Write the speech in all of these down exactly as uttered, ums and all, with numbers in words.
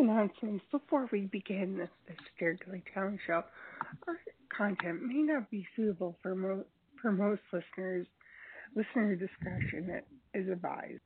announcements before we begin this, this Scaregly Town show. Our content may not be suitable for, mo- for most listeners. Listener discretion is advised.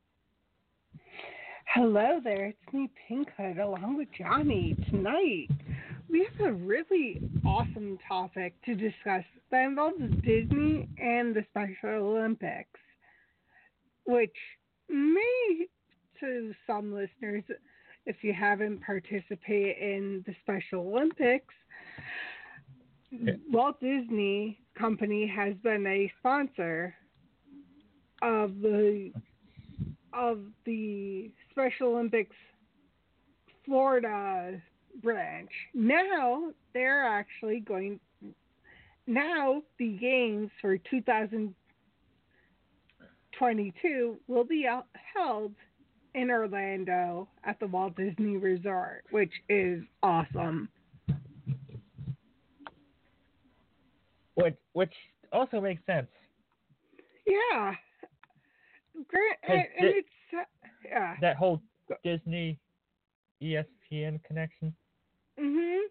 Hello there, it's me, Pinkhood, along with Johnny. Tonight, we have a really awesome topic to discuss that involves Disney and the Special Olympics, which may, to some listeners, if you haven't participated in the Special Olympics, yeah. Walt Disney Company has been a sponsor of the of the Special Olympics Florida branch. Now they're actually going. Now the games for two thousand twenty-two will be held in Orlando at the Walt Disney Resort, which is awesome. Which, which also makes sense. Yeah. Great. And, and it's, uh, yeah. That whole Disney E S P N connection. Mm-hmm.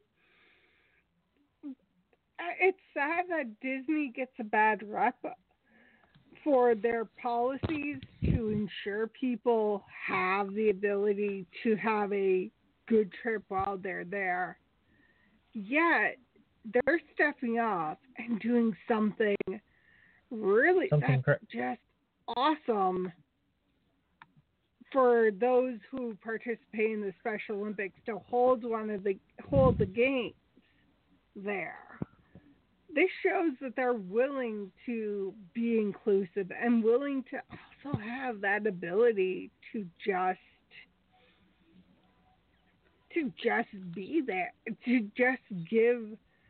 It's sad that Disney gets a bad rep for their policies to ensure people have the ability to have a good trip while they're there. Yet, they're stepping up and doing something really something that's cr- just awesome for those who participate in the Special Olympics to hold one of the hold the games there. This shows that they're willing to be inclusive and willing to also have that ability to just to just be there, to just give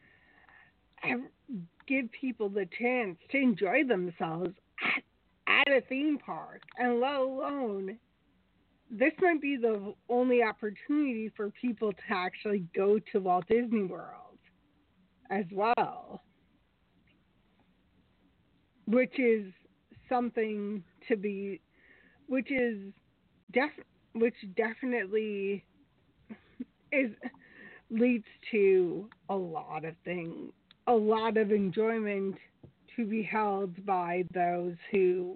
give people the chance to enjoy themselves at, at a theme park, and let alone this might be the only opportunity for people to actually go to Walt Disney World as well, which is something to be, which is def, which definitely is leads to a lot of things, a lot of enjoyment to be held by those who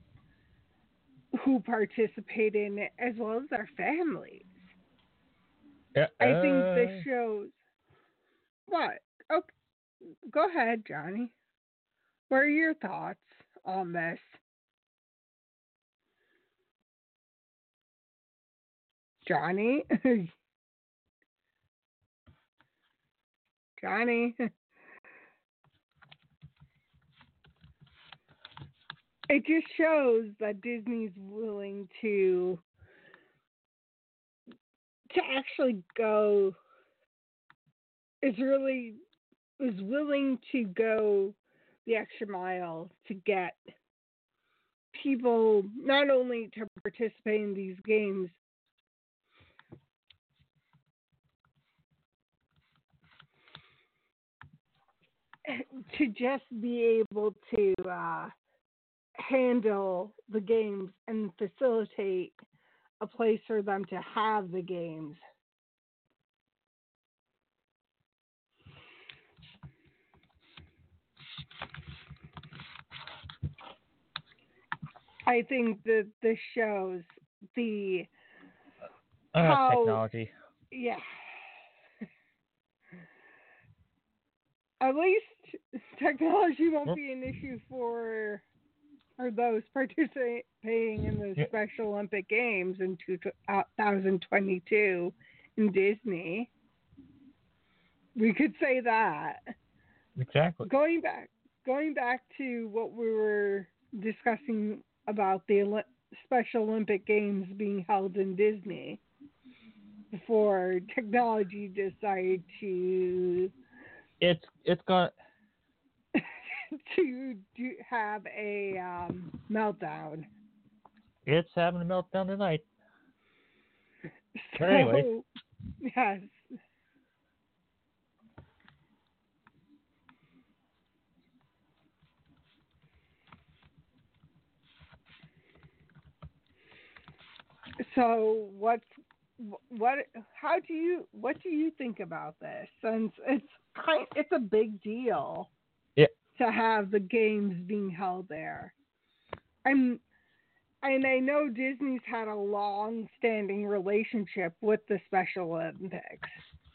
who participate in it, as well as their families. Uh, I think this shows. What? Oh, go ahead, Johnny. What are your thoughts on this? Johnny? Johnny? It just shows that Disney's willing to to actually go is really is willing to go the extra mile to get people not only to participate in these games, to just be able to uh, handle the games and facilitate a place for them to have the games. I think that this shows the uh, how, technology. Yeah. At least technology won't be an issue for or those participating in the yep. Special Olympic Games in two thousand twenty-two in Disney. We could say that. Exactly. Going back, going back to what we were discussing about the Oli- Special Olympic Games being held in Disney before technology decided to it's it's got to do, have a um, meltdown. It's having a meltdown tonight. So, but anyway, yes. So what's wh- what how do you what do you think about this? Since it's kind it's a big deal Yeah, to have the games being held there. I'm and I know Disney's had a long-standing relationship with the Special Olympics.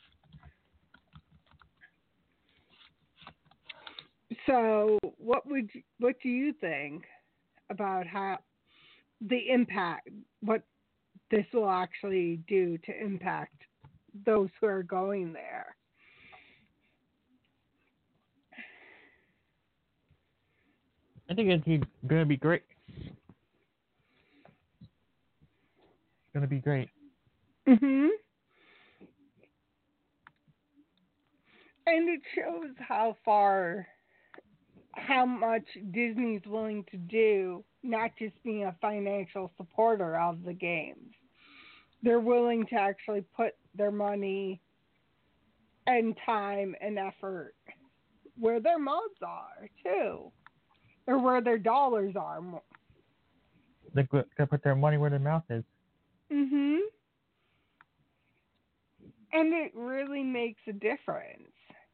So, what would you, what do you think about how the impact, what this will actually do to impact those who are going there? I think it's gonna be great. It's gonna be great. Mhm. And it shows how far, how much Disney's willing to do, not just being a financial supporter of the games. They're willing to actually put their money and time and effort where their mouths are too, or where their dollars are. They're go- gonna put their money where their mouth is. Mhm. And it really makes a difference.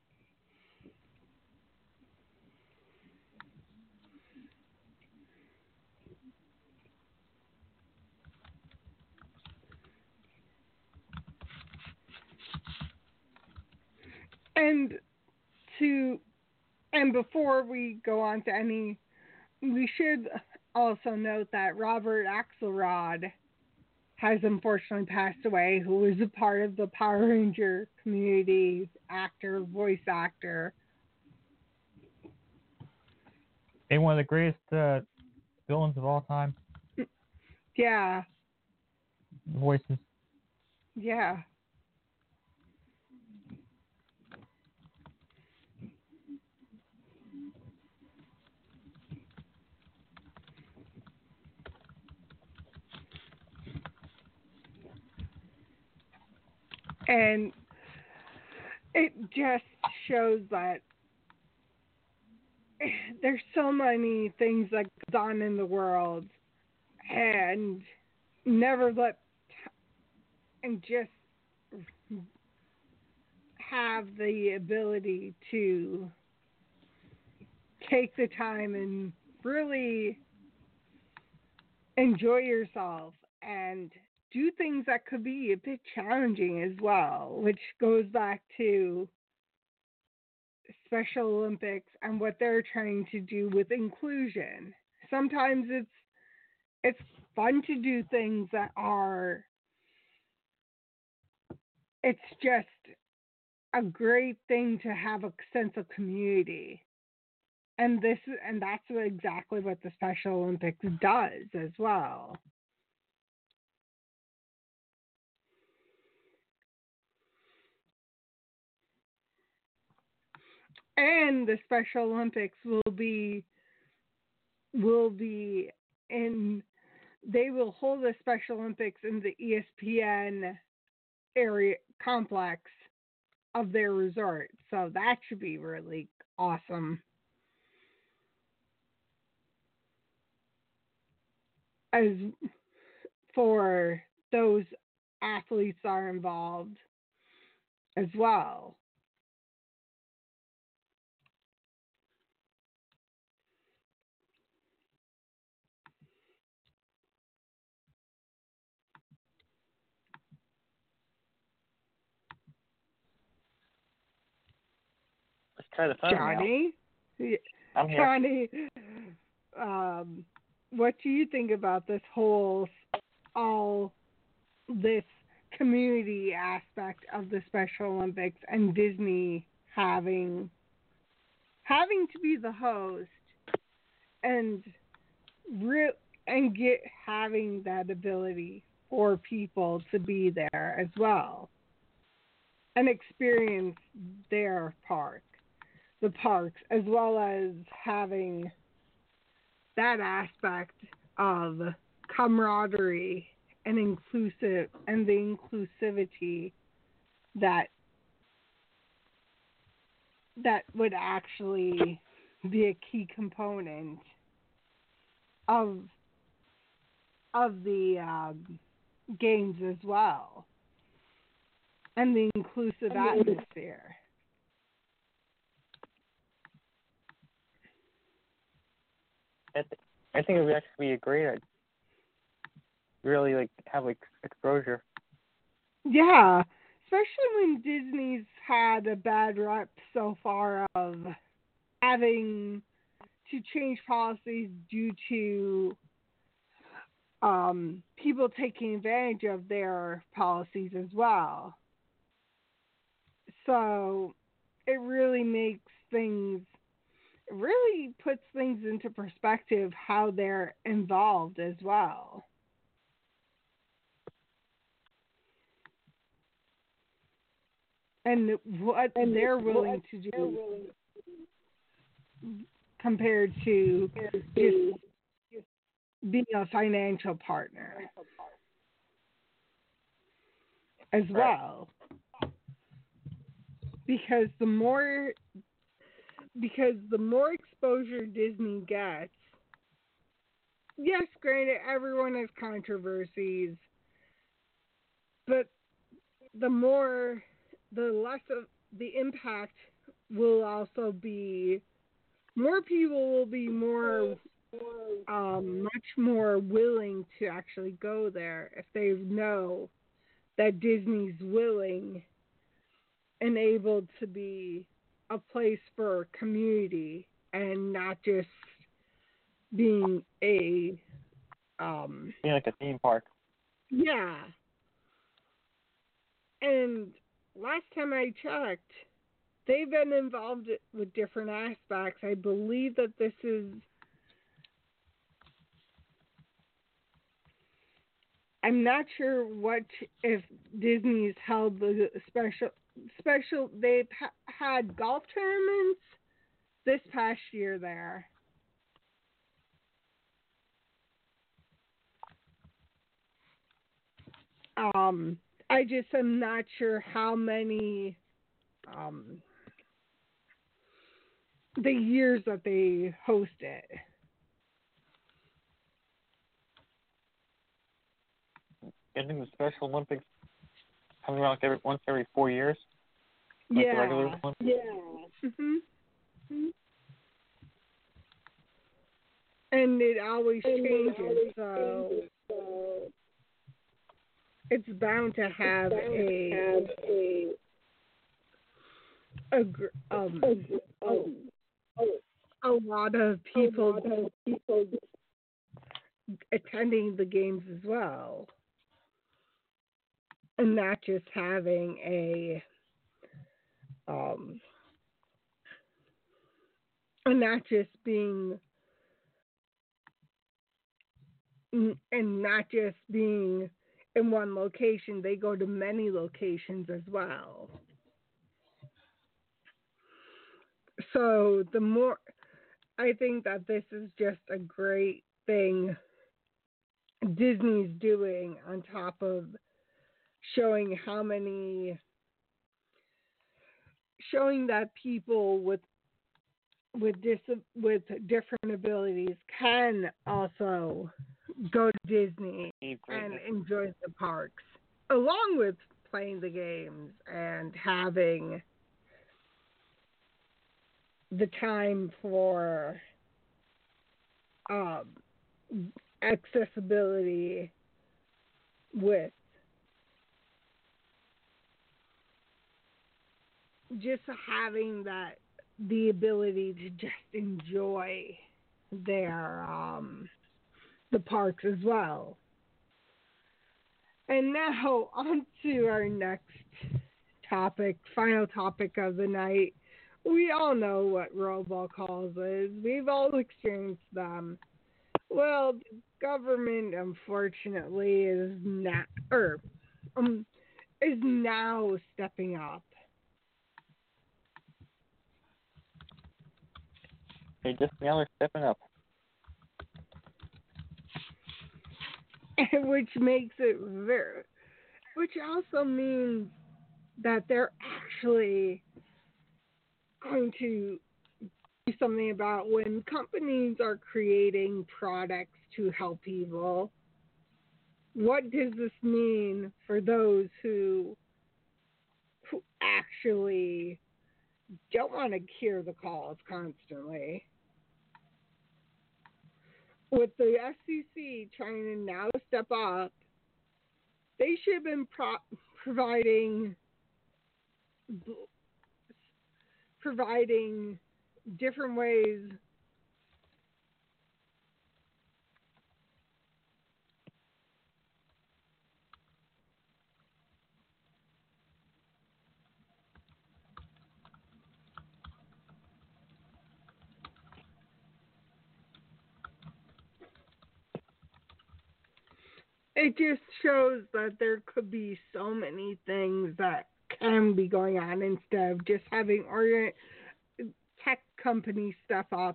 And to and before we go on to any, we should also note that Robert Axelrod has unfortunately passed away, who was a part of the Power Ranger community, actor, voice actor. They're one of the greatest uh, villains of all time. Yeah, Voices. yeah. And it just shows that there's so many things that goes on in the world, and never let and just have the ability to take the time and really enjoy yourself and do things that could be a bit challenging as well, which goes back to Special Olympics and what they're trying to do with inclusion. Sometimes it's it's fun to do things that are it's just a great thing to have a sense of community. And this and that's exactly what the Special Olympics does as well. And the Special Olympics will be will be in they will hold the Special Olympics in the E S P N area complex of their resort. So that should be really awesome. As for those athletes are involved as well. Let's try the phone now. Johnny, I'm here. Johnny, um, what do you think about this whole all this community aspect of the Special Olympics and Disney having having to be the host and re- and get having that ability for people to be there as well and experience their park, the parks, as well as having that aspect of camaraderie and inclusive and the inclusivity that that would actually be a key component of of the um, games as well. and the inclusive atmosphere. I, th- I think it would actually be a great idea. Really, like, have, like, exposure. Yeah, especially when Disney's had a bad rep so far of having to change policies due to um, people taking advantage of their policies as well. So it really makes things, it really puts things into perspective how they're involved as well. And what and they're willing to do willing compared to just being a financial partner as well. Because the more because the more exposure Disney gets, yes, granted, everyone has controversies, but the more, the less of the impact will also be, more people will be more, um, much more willing to actually go there if they know that Disney's willing and able to be a place for community and not just being a um being like a theme park. Yeah. And last time I checked, they've been involved with different aspects. I believe that this is I'm not sure what if Disney's held the special special they've ha- had golf tournaments this past year there. Um, I just am not sure how many um the years that they host it. I think the Special Olympics coming around like every, once every four years. Like yeah. The regular one. Yeah. Mhm. Mm-hmm. And it always and changes, it always so, changes, so it's bound to have bound a, to have a a um a, a, a lot of people, lot of people attending the games as well, and not just having a um and not just being and not just being in one location. They go to many locations as well. So the more, I think that this is just a great thing Disney's doing on top of showing how many, showing that people with with dis, with different abilities can also go to Disney and enjoy the parks, along with playing the games and having the time for um, accessibility with just having that, the ability to just enjoy their um, the parks as well. And now on to our next topic, final topic of the night. We all know what robocalls is. We've all experienced them. Well, the government, unfortunately, is not, or um, is now stepping up. They just now are stepping up. Which makes it very, which also means that they're actually going to do something about when companies are creating products to help people. What does this mean for those who actually don't want to hear the calls constantly. With the F C C trying to now step up, they should have been pro- providing providing different ways it just shows that there could be so many things that can be going on instead of just having organ- tech companies step up.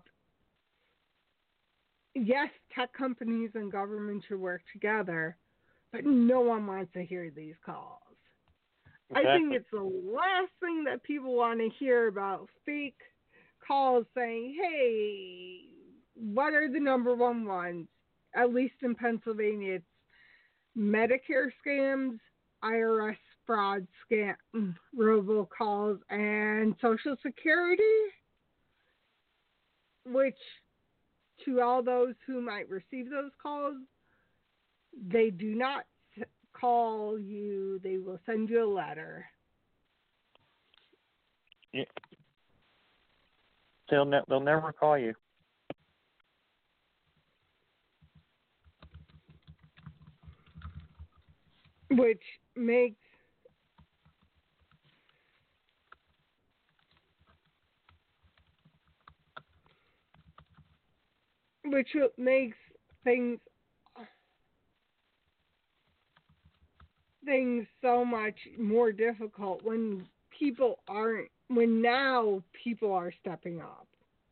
Yes, tech companies and government should work together, but no one wants to hear these calls. Exactly. I think it's the last thing that people want to hear about fake calls saying, hey, what are the number one ones? At least in Pennsylvania, it's Medicare scams, I R S fraud scam, robocalls, and Social Security, which to all those who might receive those calls, they do not call you, they will send you a letter. Yeah. They'll, ne- they'll never call you. Which makes which makes things things so much more difficult when people aren't when now people are stepping up.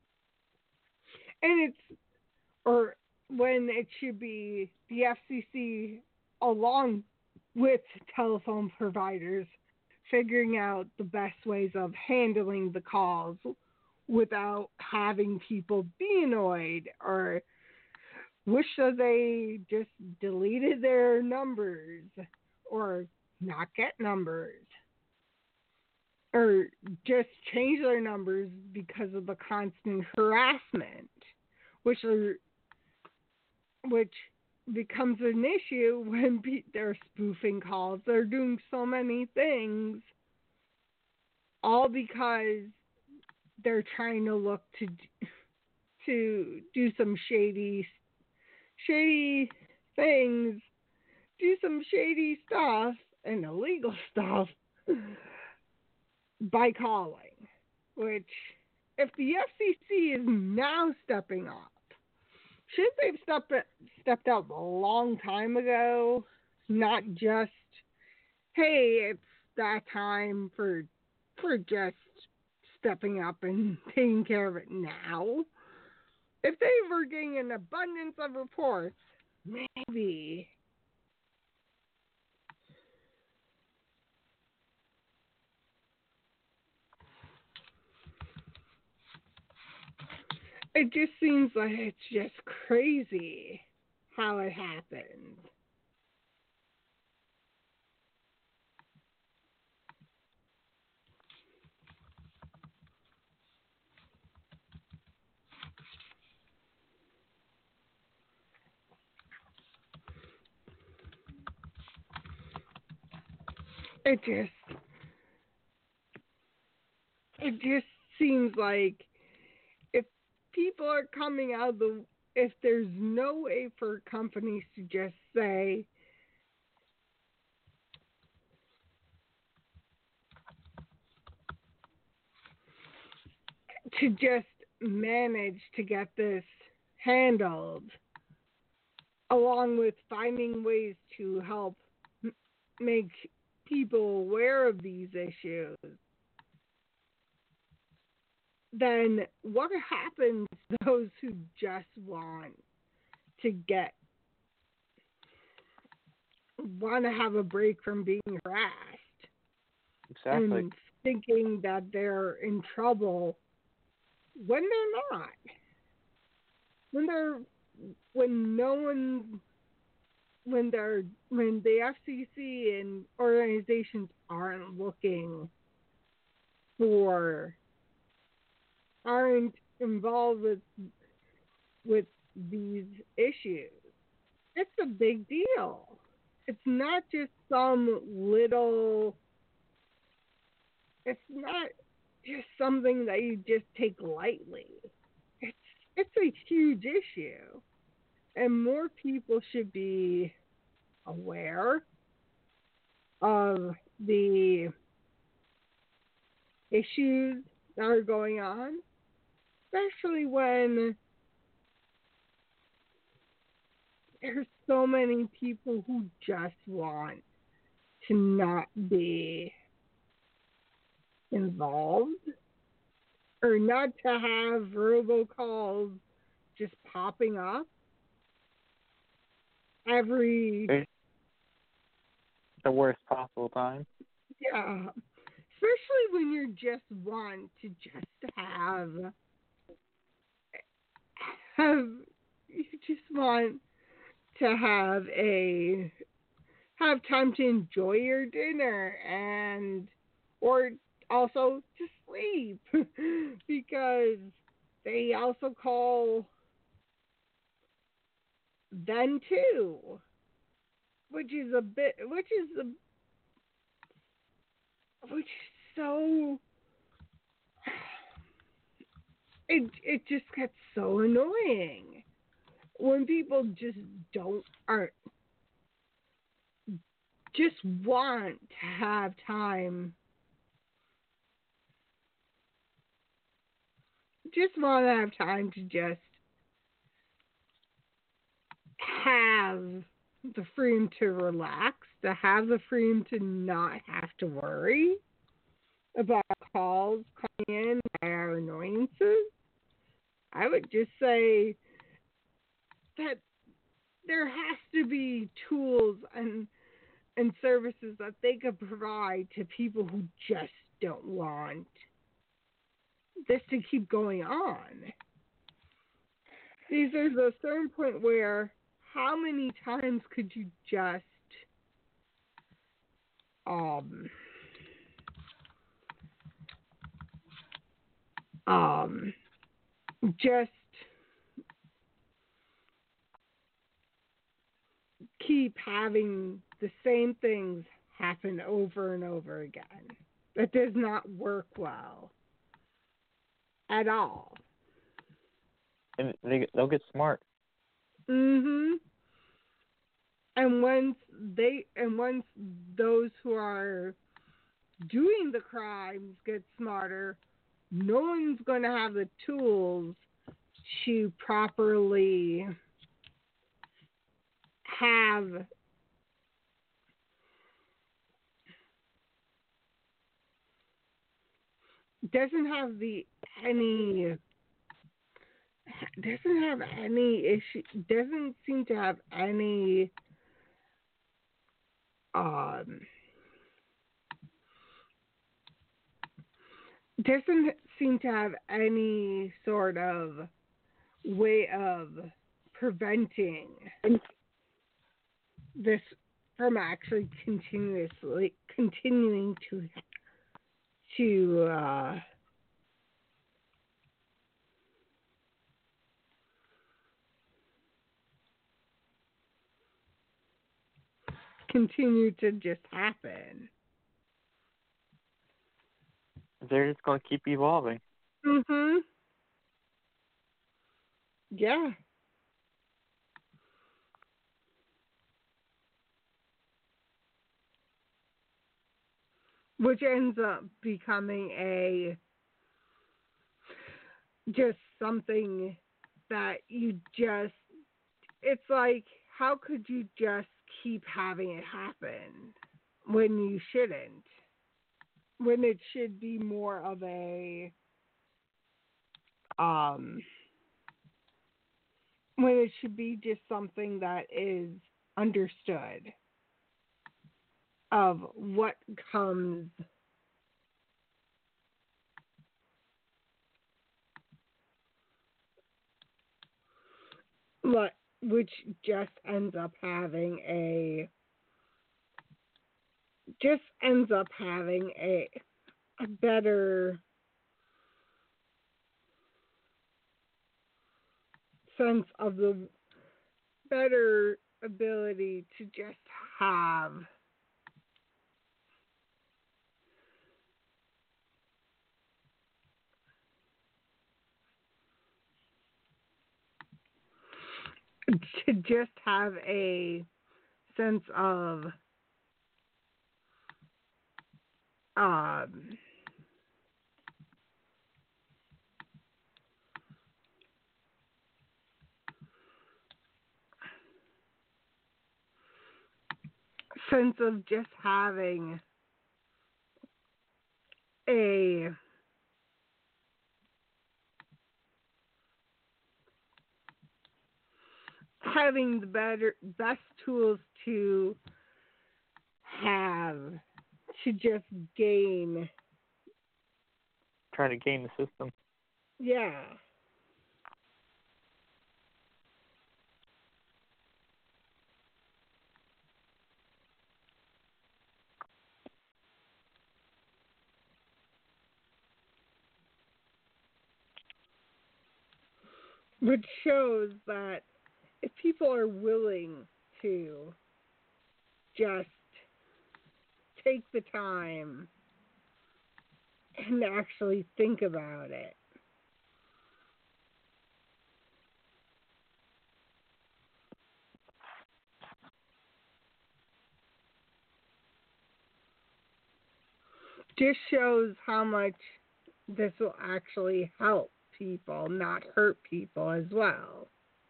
And it's or when it should be the F C C along with telephone providers figuring out the best ways of handling the calls without having people be annoyed or wish that they just deleted their numbers or not get numbers or just change their numbers because of the constant harassment, which are which becomes an issue when pe- they're spoofing calls. They're doing so many things, all because they're trying to look to to do some shady, shady things, do some shady stuff and illegal stuff by calling. Which, if the F C C is now stepping up, should they've stepped stepped up a long time ago? Not just, hey, it's that time for for just stepping up and taking care of it now. If they were getting an abundance of reports, maybe. It just seems like it's just crazy how it happened. It just, it just seems like if people are coming out of the, if there's no way for companies to just say, to just manage to get this handled, along with finding ways to help m- make people aware of these issues, then what happens to those who just want to get want to have a break from being harassed Exactly. and thinking that they're in trouble when they're not, when they're when no one when they're when the F C C and organizations aren't looking for aren't involved with with these issues. It's a big deal. It's not just some little it's not just something that you just take lightly. It's it's a huge issue. And more people should be aware of the issues that are going on, especially when there's so many people who just want to not be involved or not to have robocalls just popping up every It's the worst possible time. yeah, especially when you just want to just have have you just want to have a have time to enjoy your dinner and or also to sleep because they also call then too, which is a bit which is a which is so it it just gets so annoying when people just don't aren't just want to have time just want to have time to just have the freedom to relax, to have the freedom to not have to worry about calls coming in that are annoyances. I would just say that there has to be tools and and services that they could provide to people who just don't want this to keep going on. Because there's a certain point where how many times could you just um um just keep having the same things happen over and over again? That does not work well at all. And they they'll get smart. Mhm. And once they and once those who are doing the crimes get smarter, no one's going to have the tools to properly have doesn't have the any doesn't have any issue doesn't seem to have any um doesn't seem to have any sort of way of preventing this from actually continuously continuing to to uh, continue to just happen. They're just going to keep evolving. Mhm. Yeah. Which ends up becoming a just something that you just it's like how could you just keep having it happen when you shouldn't? When it should be more of a um when it should be just something that is understood of what comes what which just ends up having a just ends up having a a better sense of the better ability to just have to just have a sense of um sense of just having a having the better best tools to have to just gain Trying to game the system. yeah. Which shows that if people are willing to just take the time and actually think about it, just shows how much this will actually help people, not hurt people as well.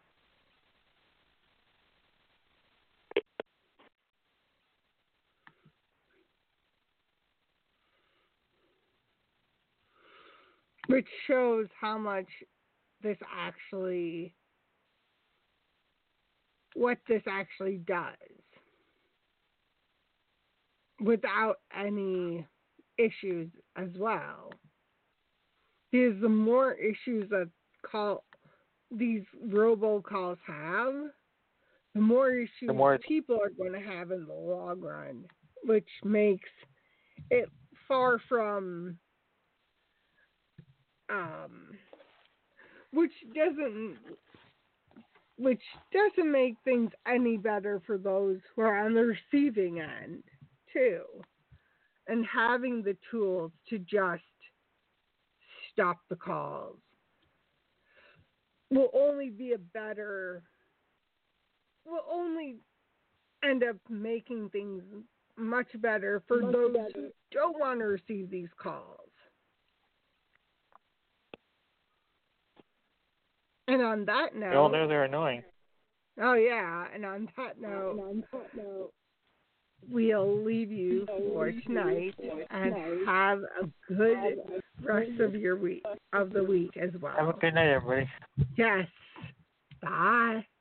Which shows how much this actually, what this actually does without any issues as well. Because the more issues that call these robocalls have, the more issues The more- people are going to have in the long run, which makes it far from, um, which doesn't, which doesn't make things any better for those who are on the receiving end, too. And having the tools to just stop the calls will only be a better, will only end up making things much better for Much those better. who don't want to receive these calls. And on that We all note, know they're annoying. oh yeah, and on that note, And on that note, we'll leave you for tonight and have a good rest of your week, of the week as Have a well. good night, everybody. Yes. Bye.